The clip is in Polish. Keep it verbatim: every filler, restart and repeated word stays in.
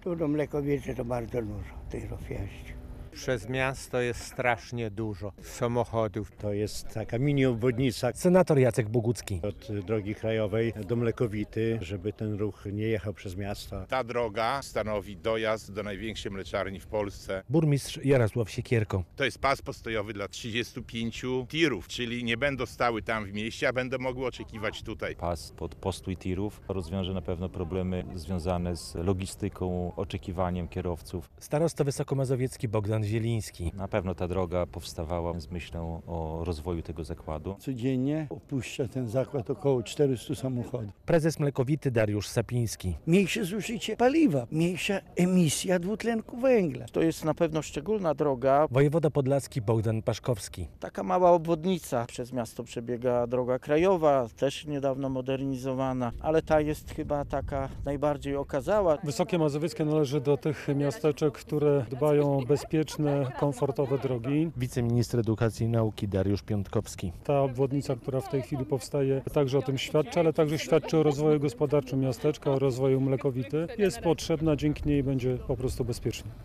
Tu do Mlekowicy to bardzo dużo tych wjeździ. Przez miasto jest strasznie dużo samochodów. To jest taka mini obwodnica Senator Jacek Bogucki. od drogi krajowej do Mlekowity, żeby ten ruch nie jechał przez miasto. Ta droga stanowi dojazd do największej mleczarni w Polsce. Burmistrz Jarosław Siekierko. To jest pas postojowy dla trzydziestu pięciu tirów, czyli nie będą stały tam w mieście, a będą mogły oczekiwać tutaj. Pas pod postój tirów rozwiąże na pewno problemy związane z logistyką, oczekiwaniem kierowców. Starosta wysokomazowiecki Bogdan Zieliński. Na pewno ta droga powstawała z myślą o rozwoju tego zakładu. Codziennie opuszcza ten zakład około czterystu samochodów. Prezes Mlekowity Dariusz Sapiński. Mniejsze zużycie paliwa, mniejsza emisja dwutlenku węgla. To jest na pewno szczególna droga. Wojewoda podlaski Bogdan Paszkowski. Taka mała obwodnica. Przez miasto przebiega droga krajowa, też niedawno modernizowana, ale ta jest chyba taka najbardziej okazała. Wysokie Mazowieckie należy do tych miasteczek, które dbają o bezpieczne, komfortowe drogi. Wiceminister Edukacji i Nauki Dariusz Piątkowski. Ta obwodnica, która w tej chwili powstaje, także o tym świadczy, ale także świadczy o rozwoju gospodarczym miasteczka, o rozwoju Mlekowity. Jest potrzebna, dzięki niej będzie po prostu bezpiecznie.